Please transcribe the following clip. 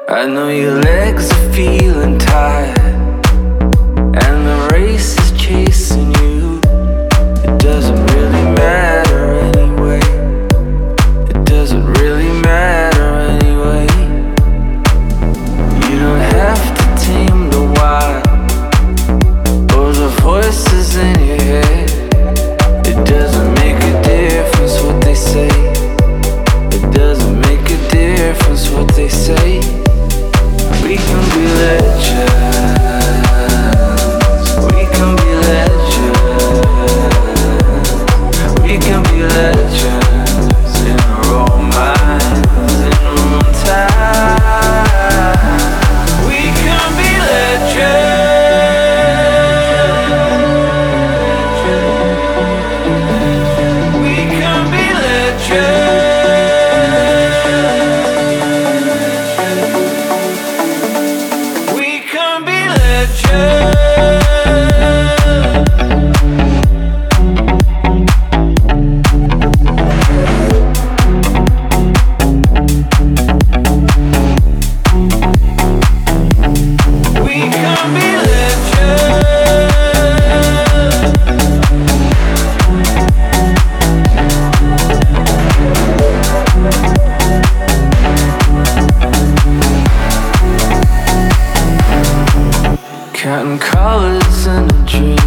I know your legs are feeling tired, and the race is chasing you. It doesn't really matter anyway. It doesn't really matter anyway. You don't have to tame the wild or the voices in your head. It doesn't make a difference what they say. It doesn't make a difference what they say. We can be legends. We can be legends. We can be legends in our own minds, in our own time. We can be legends. We can be legends. Counting colors in a dream.